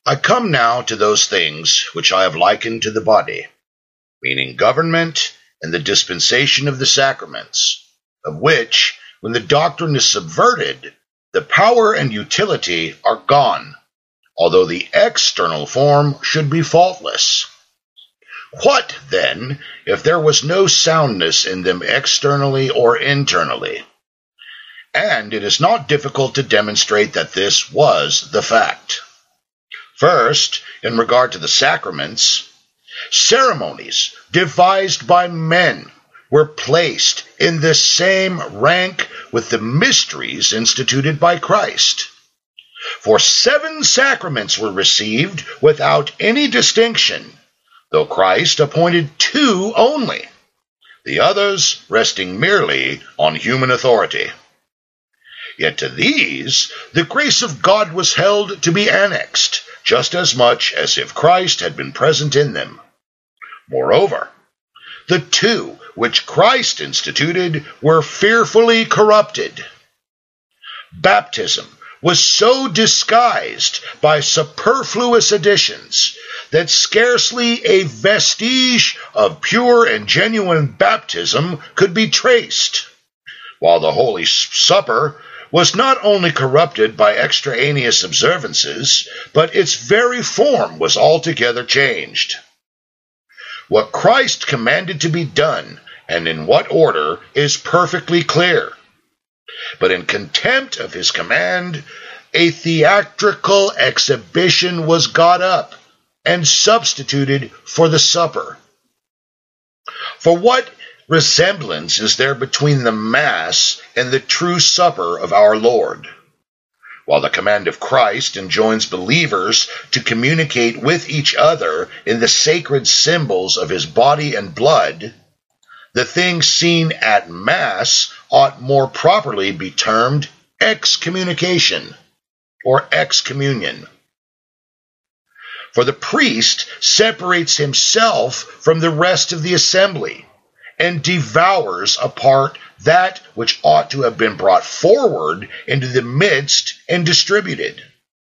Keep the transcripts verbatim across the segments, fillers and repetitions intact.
I come now to those things which I have likened to the body, meaning government and the dispensation of the sacraments, of which, when the doctrine is subverted, the power and utility are gone, although the external form should be faultless. What, then, if there was no soundness in them externally or internally? And it is not difficult to demonstrate that this was the fact. First, in regard to the sacraments, ceremonies devised by men were placed in the same rank with the mysteries instituted by Christ. For seven sacraments were received without any distinction, though Christ appointed two only, the others resting merely on human authority. Yet to these the grace of God was held to be annexed, just as much as if Christ had been present in them. Moreover, the two which Christ instituted were fearfully corrupted. Baptism was so disguised by superfluous additions that scarcely a vestige of pure and genuine baptism could be traced, while the Holy Supper was not only corrupted by extraneous observances, but its very form was altogether changed. What Christ commanded to be done, and in what order, is perfectly clear. But in contempt of his command, a theatrical exhibition was got up and substituted for the supper. For what resemblance is there between the Mass and the true supper of our Lord? While the command of Christ enjoins believers to communicate with each other in the sacred symbols of his body and blood, the thing seen at Mass ought more properly be termed excommunication or excommunion. For the priest separates himself from the rest of the assembly and devours apart that which ought to have been brought forward into the midst and distributed.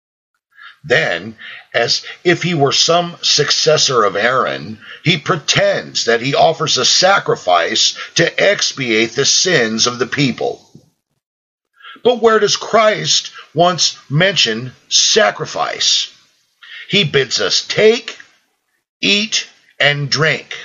Then, as if he were some successor of Aaron, he pretends that he offers a sacrifice to expiate the sins of the people. But where does Christ once mention sacrifice? He bids us take, eat, and drink.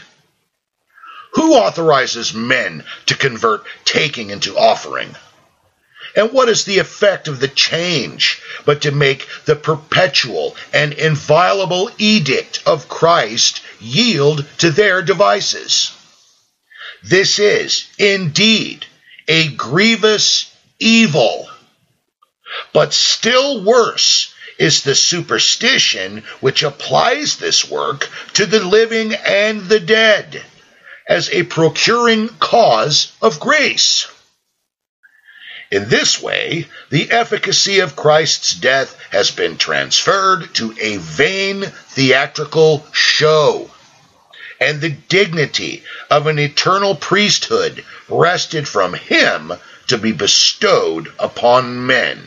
Who authorizes men to convert taking into offering? And what is the effect of the change but to make the perpetual and inviolable edict of Christ yield to their devices? This is, indeed, a grievous evil. But still worse is the superstition which applies this work to the living and the dead as a procuring cause of grace. In this way, the efficacy of Christ's death has been transferred to a vain theatrical show, and the dignity of an eternal priesthood wrested from him to be bestowed upon men.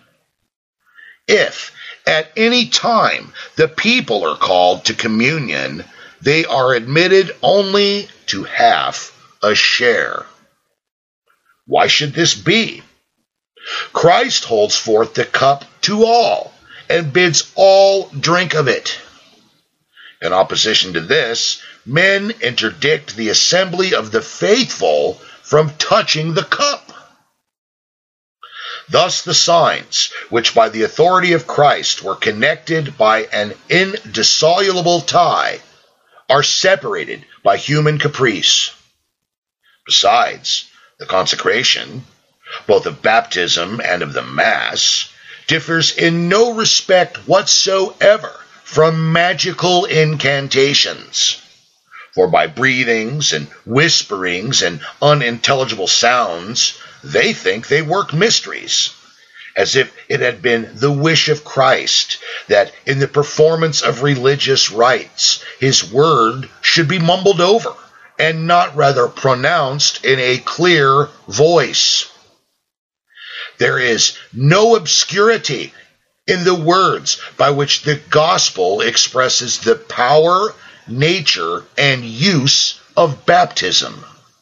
If at any time the people are called to communion, they are admitted only to half a share. Why should this be? Christ holds forth the cup to all and bids all drink of it. In opposition to this, men interdict the assembly of the faithful from touching the cup. Thus the signs, which by the authority of Christ were connected by an indissoluble tie, are separated by human caprice. Besides, the consecration, both of baptism and of the Mass, differs in no respect whatsoever from magical incantations. For by breathings and whisperings and unintelligible sounds, they think they work mysteries, as if it had been the wish of Christ that in the performance of religious rites his word should be mumbled over, and not rather pronounced in a clear voice. There is no obscurity in the words by which the gospel expresses the power, nature, and use of baptism.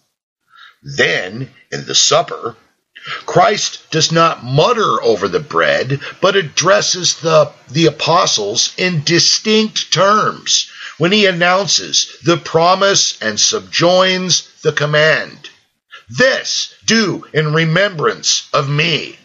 Then, in the supper, Christ does not mutter over the bread, but addresses the, the apostles in distinct terms when he announces the promise and subjoins the command. This do in remembrance of me.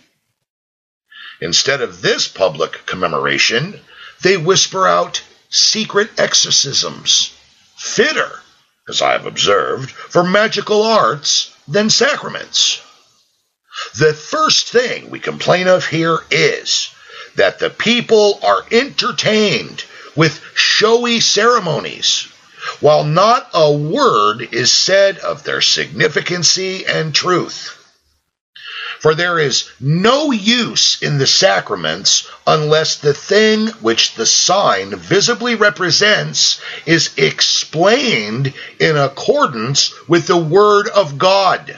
Instead of this public commemoration, they whisper out secret exorcisms, fitter, as I have observed, for magical arts than sacraments. The first thing we complain of here is that the people are entertained with showy ceremonies, while not a word is said of their significancy and truth. For there is no use in the sacraments unless the thing which the sign visibly represents is explained in accordance with the Word of God.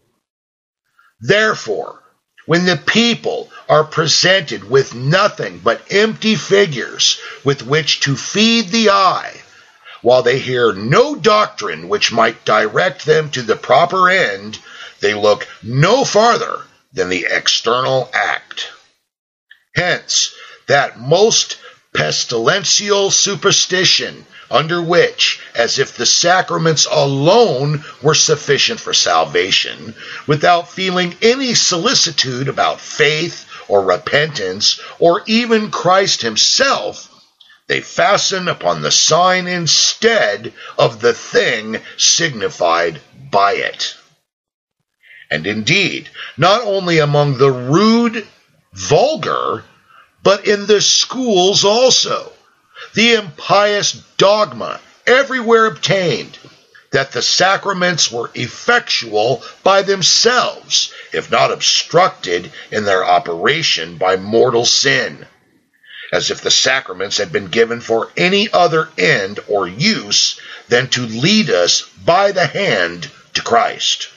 Therefore, when the people are presented with nothing but empty figures with which to feed the eye, while they hear no doctrine which might direct them to the proper end, they look no farther than the external act. Hence, that most pestilential superstition under which, as if the sacraments alone were sufficient for salvation, without feeling any solicitude about faith or repentance or even Christ himself, they fasten upon the sign instead of the thing signified by it. And indeed, not only among the rude, vulgar, but in the schools also, the impious dogma everywhere obtained that the sacraments were effectual by themselves, if not obstructed in their operation by mortal sin, as if the sacraments had been given for any other end or use than to lead us by the hand to Christ.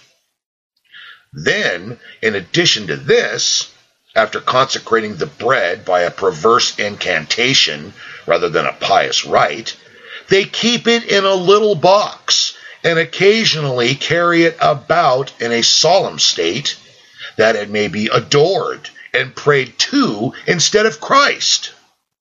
Then, in addition to this, after consecrating the bread by a perverse incantation rather than a pious rite, they keep it in a little box and occasionally carry it about in a solemn state, that it may be adored and prayed to instead of Christ.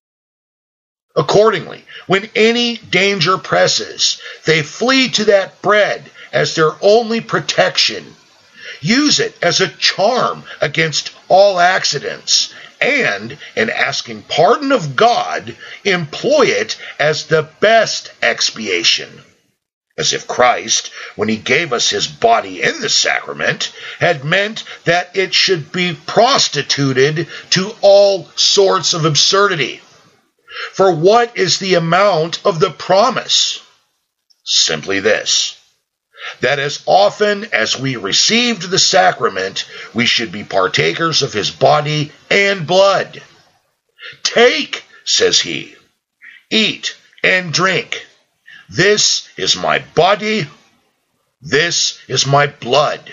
Accordingly, when any danger presses, they flee to that bread as their only protection, use it as a charm against all accidents, and, in asking pardon of God, employ it as the best expiation, as if Christ, when he gave us his body in the sacrament, had meant that it should be prostituted to all sorts of absurdity. For what is the amount of the promise? Simply this: that as often as we received the sacrament, we should be partakers of his body and blood. Take, says he, eat and drink. This is my body. This is my blood.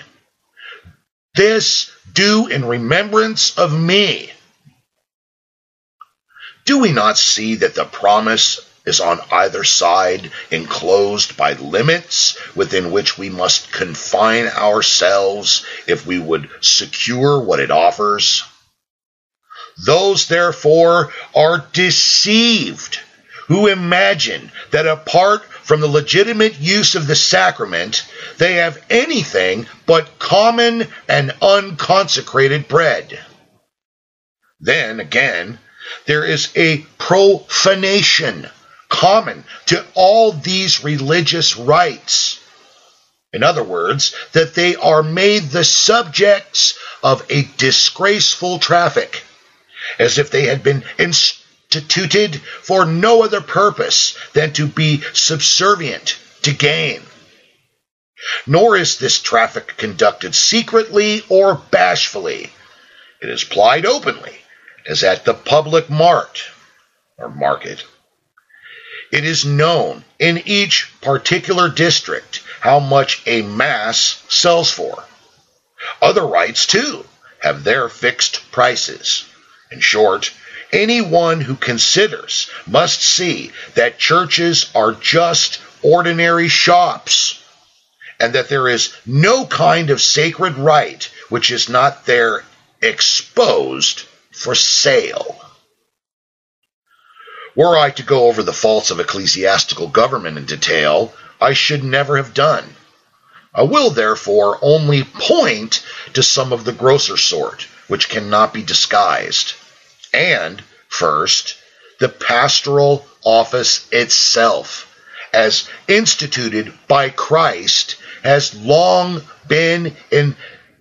This do in remembrance of me. Do we not see that the promise is on either side enclosed by limits within which we must confine ourselves if we would secure what it offers? Those, therefore, are deceived who imagine that apart from the legitimate use of the sacrament, they have anything but common and unconsecrated bread. Then, again, there is a profanation common to all these religious rites. In other words, that they are made the subjects of a disgraceful traffic, as if they had been instituted for no other purpose than to be subservient to gain. Nor is this traffic conducted secretly or bashfully. It is plied openly, as at the public mart or market. It is known in each particular district how much a mass sells for. Other rites, too, have their fixed prices. In short, Anyone who considers must see that churches are just ordinary shops, and that there is no kind of sacred right which is not there exposed for sale. Were I to go over the faults of ecclesiastical government in detail, I should never have done. I will therefore only point to some of the grosser sort, which cannot be disguised. And, first, the pastoral office itself, as instituted by Christ, has long been in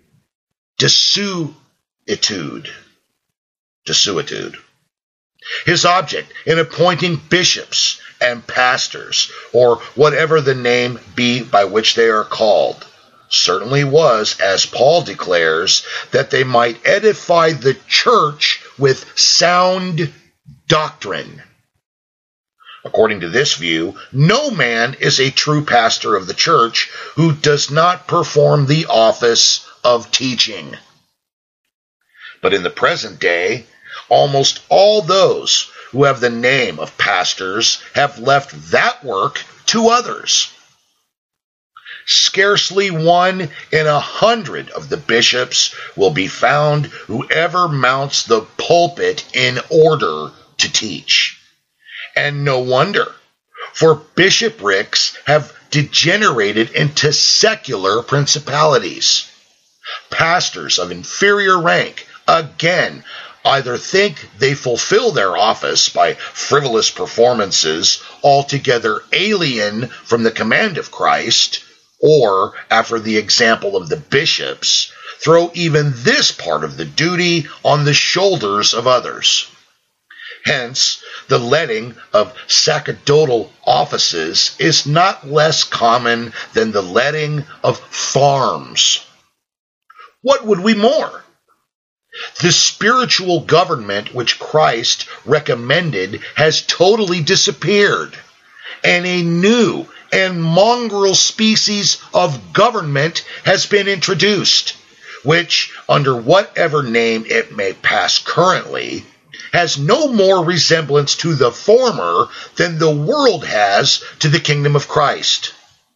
desuetude. Desuetude. His object in appointing bishops and pastors, or whatever the name be by which they are called, certainly was, as Paul declares, that they might edify the church with sound doctrine. According to this view, no man is a true pastor of the church who does not perform the office of teaching. But in the present day, almost all those who have the name of pastors have left that work to others. Scarcely one in a hundred of the bishops will be found who ever mounts the pulpit in order to teach. And no wonder, for bishoprics have degenerated into secular principalities. Pastors of inferior rank, again, either think they fulfill their office by frivolous performances altogether alien from the command of Christ, or, after the example of the bishops, throw even this part of the duty on the shoulders of others. Hence, the letting of sacerdotal offices is not less common than the letting of farms. What would we more? The spiritual government which Christ recommended has totally disappeared, and a new and mongrel species of government has been introduced, which, under whatever name it may pass currently, has no more resemblance to the former than the world has to the kingdom of Christ.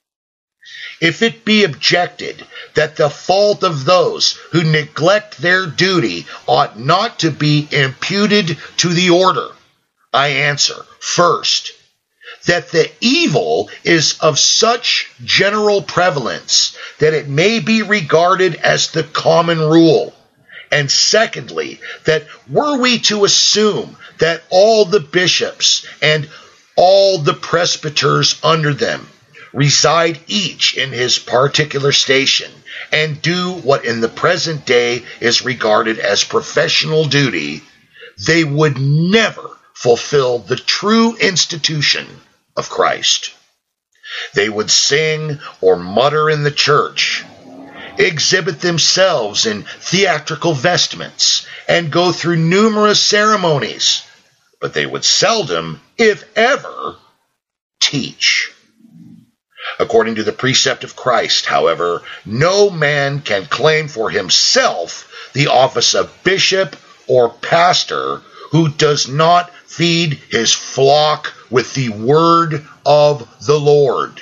If it be objected that the fault of those who neglect their duty ought not to be imputed to the order, I answer, first, that the evil is of such general prevalence that it may be regarded as the common rule. And secondly, that were we to assume that all the bishops and all the presbyters under them reside each in his particular station, and do what in the present day is regarded as professional duty, they would never fulfill the true institution of Christ. They would sing or mutter in the church, exhibit themselves in theatrical vestments, and go through numerous ceremonies, but they would seldom, if ever, teach. According to the precept of Christ, however, no man can claim for himself the office of bishop or pastor who does not feed his flock with the word of the Lord.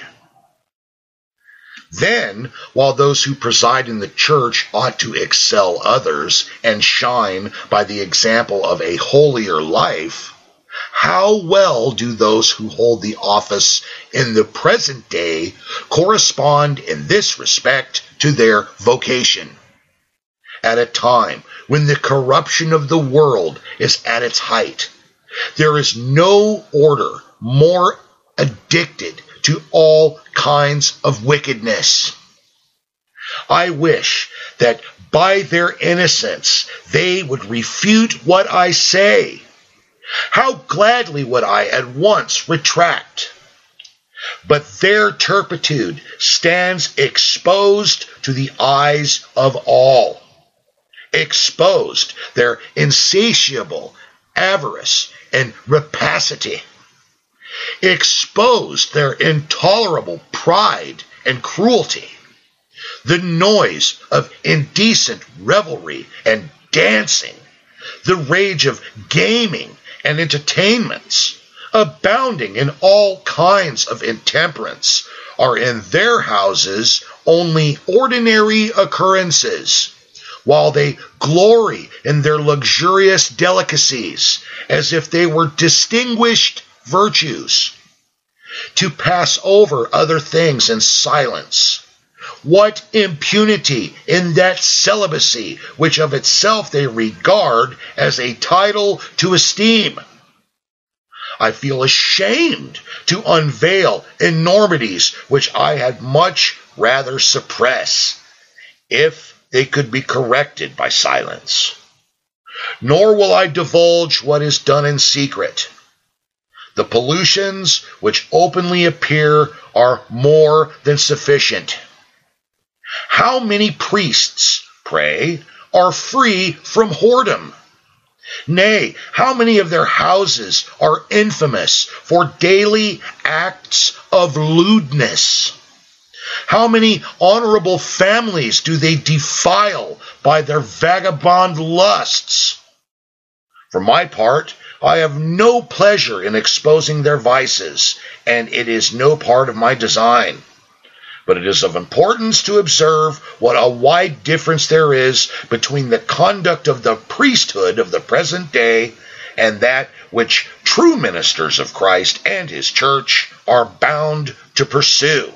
Then, while those who preside in the church ought to excel others and shine by the example of a holier life, how well do those who hold the office in the present day correspond in this respect to their vocation? At a time when the corruption of the world is at its height, there is no order more addicted to all kinds of wickedness. I wish that by their innocence they would refute what I say. How gladly would I at once retract. But their turpitude stands exposed to the eyes of all. Exposed their insatiable avarice and rapacity. Exposed their intolerable pride and cruelty. The noise of indecent revelry and dancing, the rage of gaming and entertainments, abounding in all kinds of intemperance, are in their houses only ordinary occurrences, while they glory in their luxurious delicacies as if they were distinguished virtues. To pass over other things in silence, what impunity in that celibacy which of itself they regard as a title to esteem! I feel ashamed to unveil enormities which I had much rather suppress, if they could be corrected by silence. Nor will I divulge what is done in secret. The pollutions which openly appear are more than sufficient. How many priests, pray, are free from whoredom? Nay, how many of their houses are infamous for daily acts of lewdness? How many honorable families do they defile by their vagabond lusts? For my part, I have no pleasure in exposing their vices, and it is no part of my design. But it is of importance to observe what a wide difference there is between the conduct of the priesthood of the present day and that which true ministers of Christ and his church are bound to pursue.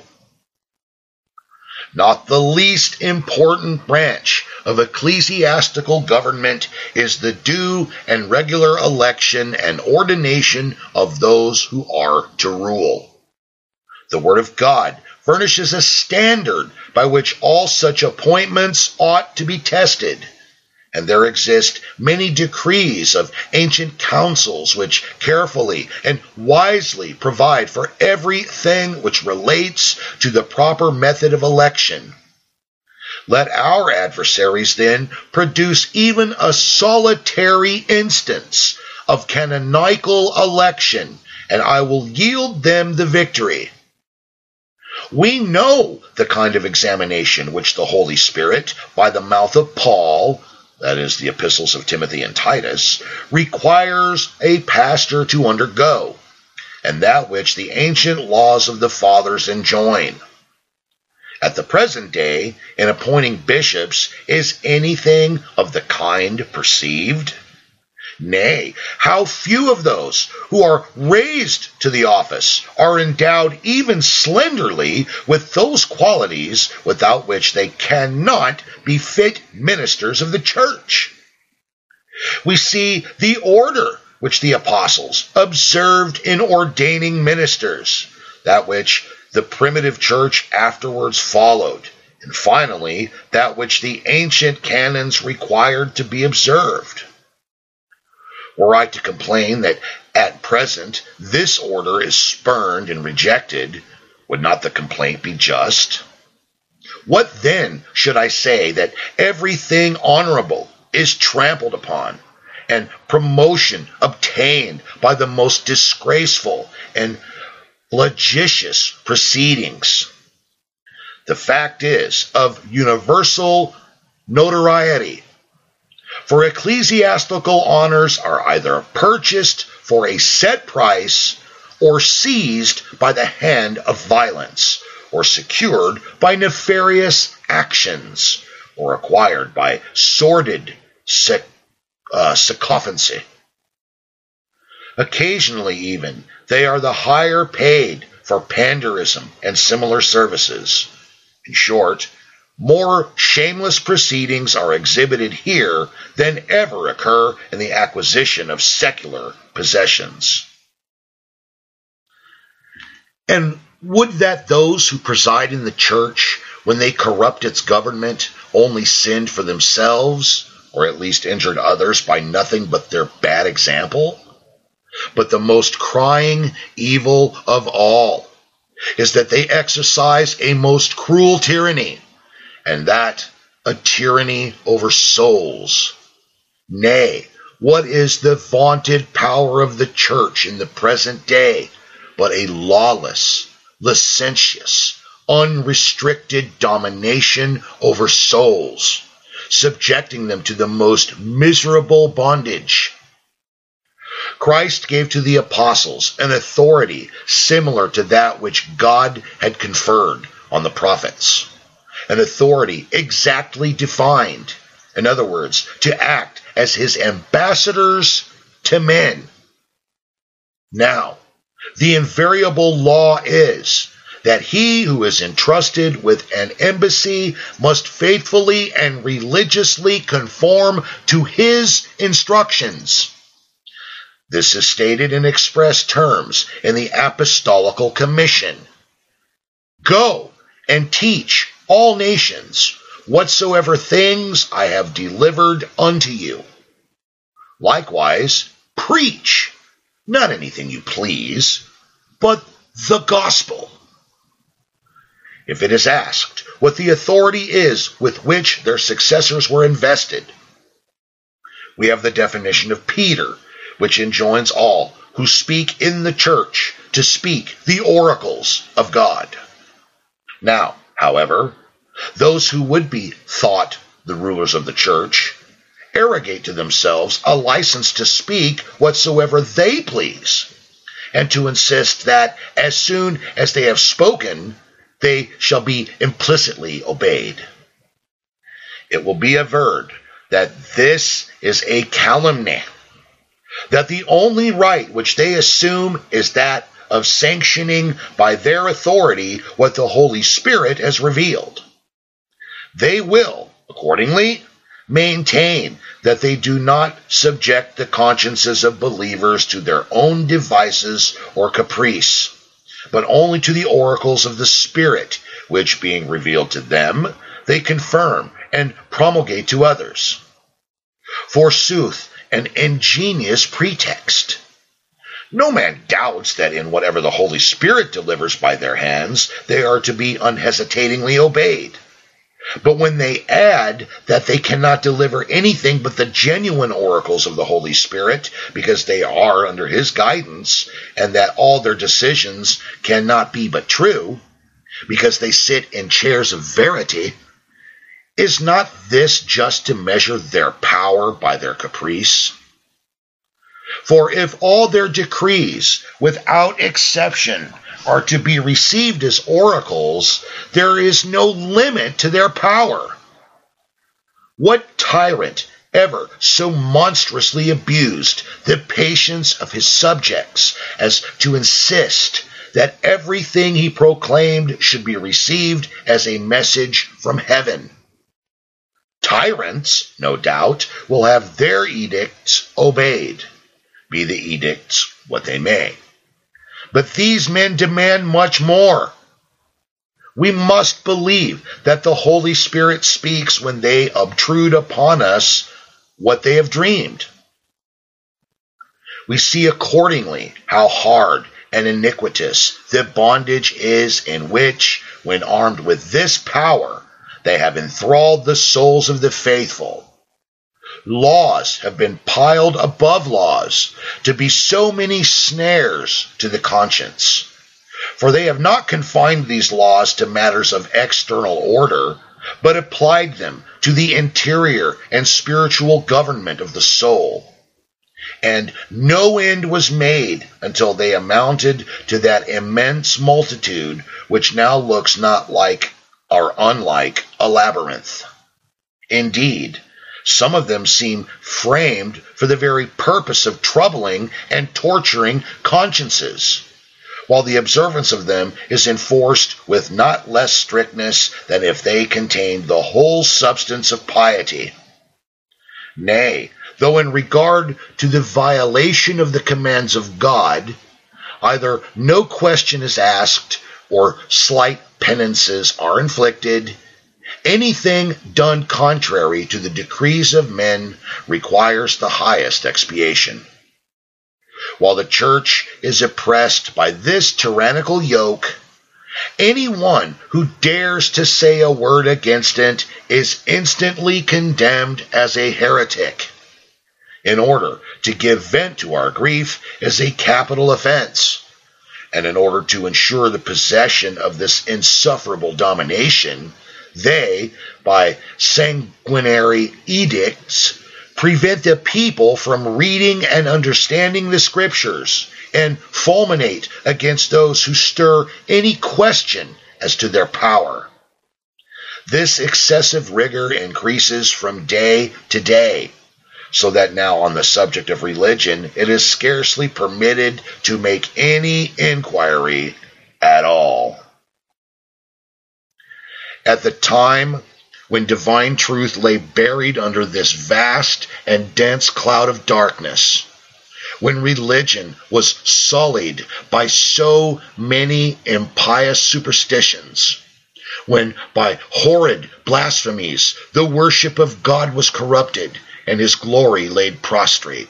Not the least important branch of ecclesiastical government is the due and regular election and ordination of those who are to rule. The Word of God furnishes a standard by which all such appointments ought to be tested, and there exist many decrees of ancient councils which carefully and wisely provide for everything which relates to the proper method of election. Let our adversaries then produce even a solitary instance of canonical election, and I will yield them the victory. We know the kind of examination which the Holy Spirit, by the mouth of Paul, that is, the epistles of Timothy and Titus, requires a pastor to undergo, and that which the ancient laws of the fathers enjoin. At the present day, in appointing bishops, is anything of the kind perceived? Nay, how few of those who are raised to the office are endowed even slenderly with those qualities without which they cannot be fit ministers of the church. We see the order which the apostles observed in ordaining ministers, that which the primitive church afterwards followed, and finally that which the ancient canons required to be observed. Were I to complain that at present this order is spurned and rejected, would not the complaint be just? What then should I say that everything honorable is trampled upon, and promotion obtained by the most disgraceful and flagitious proceedings? The fact is of universal notoriety. For ecclesiastical honors are either purchased for a set price, or seized by the hand of violence, or secured by nefarious actions, or acquired by sordid sec- uh, sycophancy. Occasionally even, they are the higher paid for panderism and similar services. In short, more shameless proceedings are exhibited here than ever occur in the acquisition of secular possessions. And would that those who preside in the church, when they corrupt its government, only sinned for themselves, or at least injured others by nothing but their bad example? But the most crying evil of all is that they exercise a most cruel tyranny, and that a tyranny over souls. Nay, what is the vaunted power of the church in the present day but a lawless, licentious, unrestricted domination over souls, subjecting them to the most miserable bondage. Christ gave to the apostles an authority similar to that which God had conferred on the prophets, an authority exactly defined. In other words, to act as his ambassadors to men. Now, the invariable law is that he who is entrusted with an embassy must faithfully and religiously conform to his instructions. This is stated in express terms in the Apostolical Commission. Go and teach all nations whatsoever things I have delivered unto you. Likewise, preach, not anything you please, but the gospel. If it is asked what the authority is with which their successors were invested, we have the definition of Peter, which enjoins all who speak in the church to speak the oracles of God. Now, however, those who would be thought the rulers of the church arrogate to themselves a license to speak whatsoever they please, and to insist that as soon as they have spoken, they shall be implicitly obeyed. It will be averred that this is a calumny, that the only right which they assume is that of sanctioning by their authority what the Holy Spirit has revealed. They will, accordingly, maintain that they do not subject the consciences of believers to their own devices or caprice, but only to the oracles of the Spirit, which, being revealed to them, they confirm and promulgate to others. Forsooth, an ingenious pretext. No man doubts that in whatever the Holy Spirit delivers by their hands, they are to be unhesitatingly obeyed. But when they add that they cannot deliver anything but the genuine oracles of the Holy Spirit, because they are under his guidance, and that all their decisions cannot be but true, because they sit in chairs of verity, is not this just to measure their power by their caprice? For if all their decrees, without exception, are to be received as oracles, there is no limit to their power. What tyrant ever so monstrously abused the patience of his subjects as to insist that everything he proclaimed should be received as a message from heaven? Tyrants, no doubt, will have their edicts obeyed, be the edicts what they may. But these men demand much more. We must believe that the Holy Spirit speaks when they obtrude upon us what they have dreamed. We see accordingly how hard and iniquitous the bondage is in which, when armed with this power, they have enthralled the souls of the faithful. Laws have been piled above laws to be so many snares to the conscience. For they have not confined these laws to matters of external order, but applied them to the interior and spiritual government of the soul. And no end was made until they amounted to that immense multitude which now looks not like or unlike a labyrinth. Indeed, some of them seem framed for the very purpose of troubling and torturing consciences, while the observance of them is enforced with not less strictness than if they contained the whole substance of piety. Nay, though in regard to the violation of the commands of God, either no question is asked or slight penances are inflicted, anything done contrary to the decrees of men requires the highest expiation. While the church is oppressed by this tyrannical yoke, anyone who dares to say a word against it is instantly condemned as a heretic. In order to give vent to our grief is a capital offense, and in order to ensure the possession of this insufferable domination, They, by sanguinary edicts, prevent the people from reading and understanding the Scriptures, and fulminate against those who stir any question as to their power. This excessive rigor increases from day to day, so that now on the subject of religion it is scarcely permitted to make any inquiry at all. At the time when divine truth lay buried under this vast and dense cloud of darkness, when religion was sullied by so many impious superstitions, when by horrid blasphemies the worship of God was corrupted and his glory laid prostrate,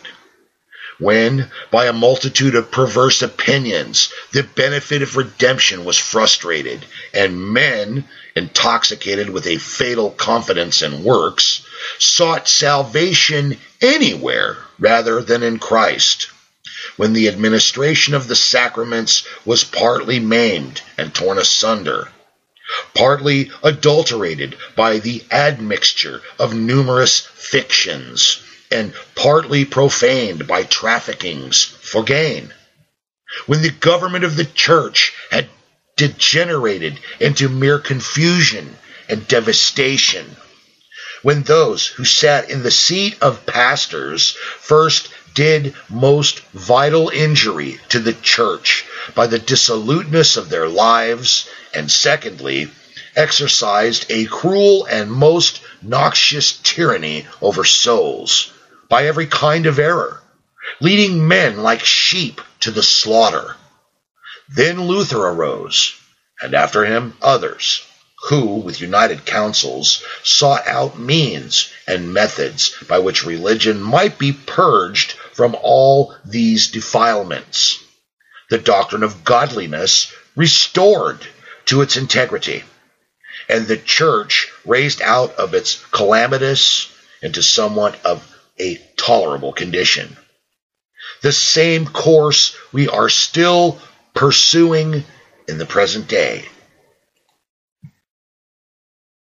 when by a multitude of perverse opinions the benefit of redemption was frustrated, and men, intoxicated with a fatal confidence in works, sought salvation anywhere rather than in Christ, when the administration of the sacraments was partly maimed and torn asunder, partly adulterated by the admixture of numerous fictions, and partly profaned by traffickings for gain, when the government of the church had degenerated into mere confusion and devastation, when those who sat in the seat of pastors first did most vital injury to the church by the dissoluteness of their lives, and secondly, exercised a cruel and most noxious tyranny over souls by every kind of error, leading men like sheep to the slaughter. Then Luther arose, and after him others, who, with united counsels, sought out means and methods by which religion might be purged from all these defilements, the doctrine of godliness restored to its integrity, and the church raised out of its calamitous into somewhat of a tolerable condition. The same course we are still pursuing in the present day.